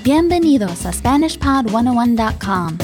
Bienvenidos a SpanishPod101.com.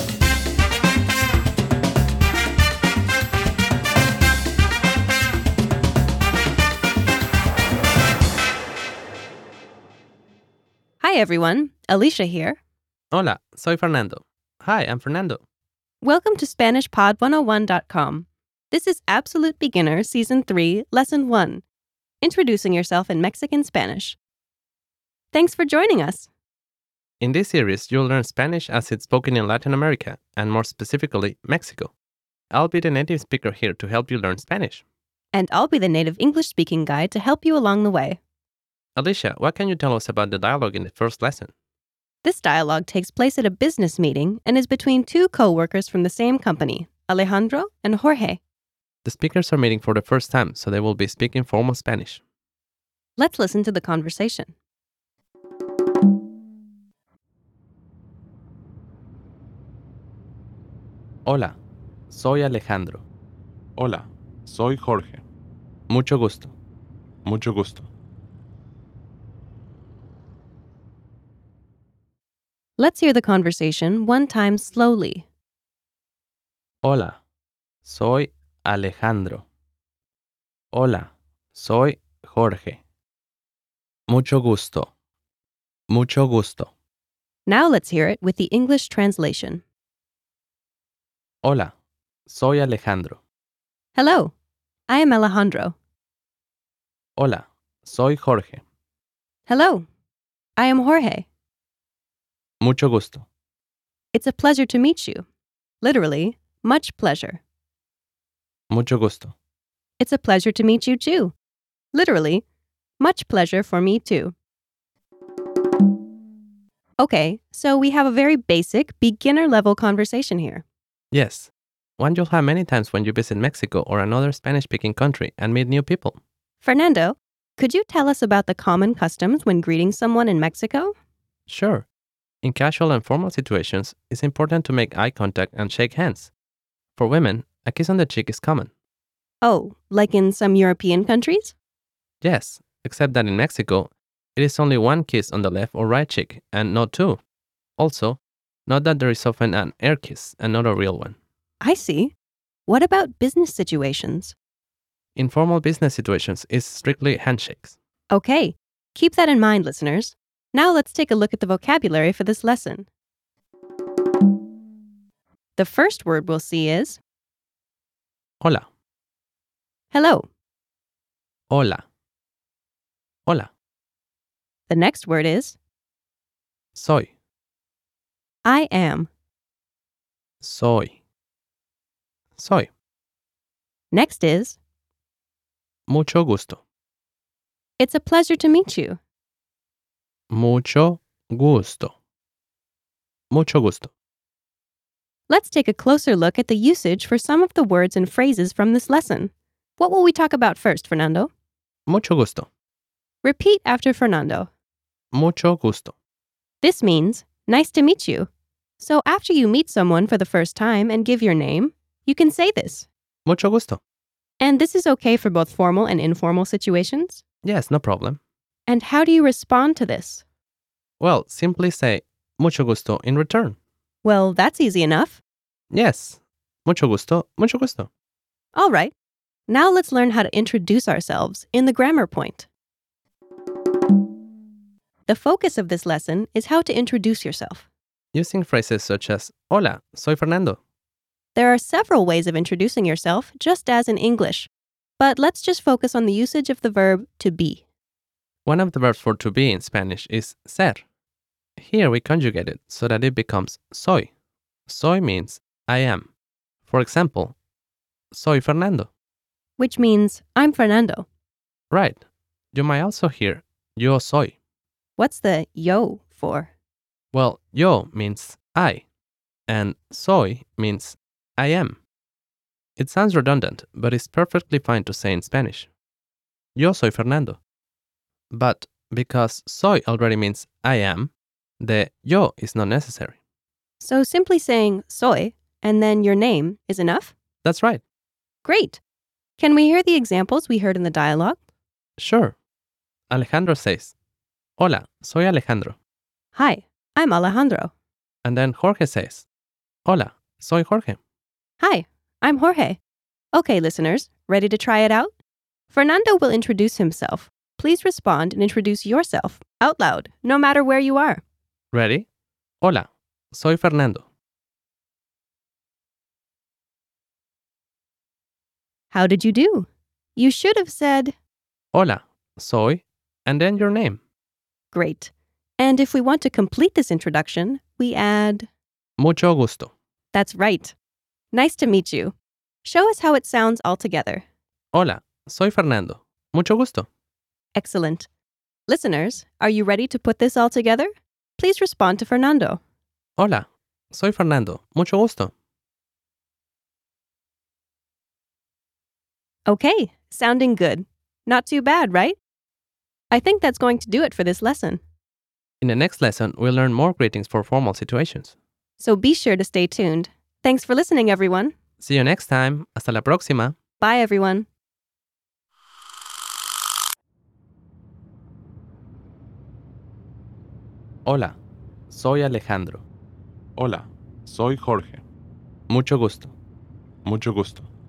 Hi everyone, Alicia here. Hola, soy Fernando. Hi, I'm Fernando. Welcome to SpanishPod101.com. This is Absolute Beginner Season 3, Lesson 1, Introducing Yourself in Mexican Spanish. Thanks for joining us. In this series, you'll learn Spanish as it's spoken in Latin America, and more specifically, Mexico. I'll be the native speaker here to help you learn Spanish. And I'll be the native English-speaking guide to help you along the way. Alicia, what can you tell us about the dialogue in the first lesson? This dialogue takes place at a business meeting and is between two co-workers from the same company, Alejandro and Jorge. The speakers are meeting for the first time, so they will be speaking formal Spanish. Let's listen to the conversation. Hola, soy Alejandro. Hola, soy Jorge. Mucho gusto. Mucho gusto. Let's hear the conversation one time slowly. Hola, soy Alejandro. Hola, soy Jorge. Mucho gusto. Mucho gusto. Now let's hear it with the English translation. Hola, soy Alejandro. Hello, I am Alejandro. Hola, soy Jorge. Hello, I am Jorge. Mucho gusto. It's a pleasure to meet you. Literally, much pleasure. Mucho gusto. It's a pleasure to meet you too. Literally, much pleasure for me too. Okay, so we have a very basic, beginner-level conversation here. Yes, one you'll have many times when you visit Mexico or another Spanish-speaking country and meet new people. Fernando, could you tell us about the common customs when greeting someone in Mexico? Sure. In casual and formal situations, it's important to make eye contact and shake hands. For women, a kiss on the cheek is common. Oh, like in some European countries? Yes, except that in Mexico, it is only one kiss on the left or right cheek, and not two. Also, note that there is often an air kiss and not a real one. I see. What about business situations? In formal business situations, it's strictly handshakes. Okay, keep that in mind, listeners. Now let's take a look at the vocabulary for this lesson. The first word we'll see is Hola, hello. hola, hola. The next word is Soy, I am. soy, soy. Next is Mucho gusto, it's a pleasure to meet you. mucho gusto, mucho gusto. Let's take a closer look at the usage for some of the words and phrases from this lesson. What will we talk about first, Fernando? Mucho gusto, Repeat after Fernando. mucho gusto. This means nice to meet you. So after you meet someone for the first time and give your name, you can say this. Mucho gusto. And this is okay for both formal and informal situations? Yes, no problem. And how do you respond to this? Well, simply say mucho gusto in return. Well, that's easy enough. Yes, mucho gusto, mucho gusto. All right. Now let's learn how to introduce ourselves in the grammar point. The focus of this lesson is how to introduce yourself. Using phrases such as Hola, soy Fernando. There are several ways of introducing yourself, just as in English. But let's just focus on the usage of the verb to be. One of the verbs for to be in Spanish is ser. Here we conjugate it so that it becomes soy. Soy means I am. For example, soy Fernando. Which means I'm Fernando. Right. You might also hear yo soy. What's the yo for? Well, yo means I, and soy means I am. It sounds redundant, but it's perfectly fine to say in Spanish. Yo soy Fernando. But because soy already means I am, the yo is not necessary. So simply saying soy and then your name is enough? That's right. Great. Can we hear the examples we heard in the dialogue? Sure. Alejandro says, Hola, soy Alejandro. Hi, I'm Alejandro. And then Jorge says, Hola, soy Jorge. Hi, I'm Jorge. Okay, listeners, ready to try it out? Fernando will introduce himself. Please respond and introduce yourself out loud, no matter where you are. Ready? Hola, soy Fernando. How did you do? You should have said, Hola, soy, and then your name. great. And if we want to complete this introduction, we add, Mucho gusto. that's right. Nice to meet you. Show us how it sounds all together. Hola, soy Fernando. Mucho gusto. Excellent. Listeners, are you ready to put this all together? Please respond to Fernando. Hola, soy Fernando. Mucho gusto. Okay, sounding good. Not too bad, right? I think that's going to do it for this lesson. In the next lesson, we'll learn more greetings for formal situations. So be sure to stay tuned. Thanks for listening, everyone. See you next time. Hasta la próxima. Bye, everyone. Hola, soy Alejandro. Hola, soy Jorge. Mucho gusto. Mucho gusto.